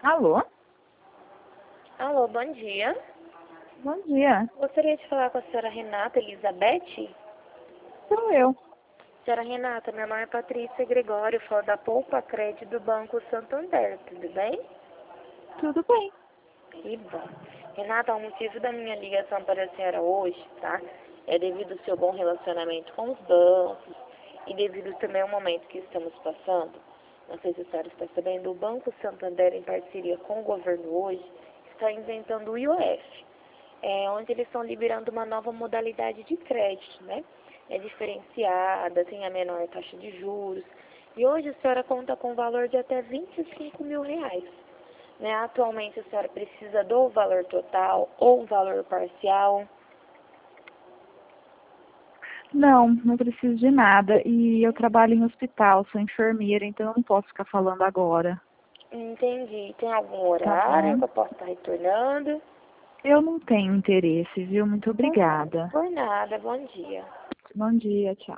Alô? Alô, bom dia. Bom dia. Gostaria de falar com a senhora Renata Elizabeth. Sou eu. Senhora Renata, meu nome é Patrícia Gregório, falo da Poupa Crédito do Banco Santander, tudo bem? Tudo bem. Que bom. Renata, o motivo da minha ligação para a senhora hoje, tá? É devido ao seu bom relacionamento com os bancos e devido também ao momento que estamos passando. Não sei se a senhora está sabendo, o Banco Santander, em parceria com o governo hoje, está inventando o IOF, onde eles estão liberando uma nova modalidade de crédito, né? É diferenciada, tem a menor taxa de juros. E hoje a senhora conta com um valor de até R$ 25.000. Né? Atualmente a senhora precisa do valor total ou valor parcial. Não preciso de nada. E eu trabalho em hospital, sou enfermeira, então eu não posso ficar falando agora. Entendi. Tem algum Tá horário bom? que eu possa estar retornando? Eu não tenho interesse, viu? Muito obrigada. Por nada. Bom dia. Bom dia, tchau.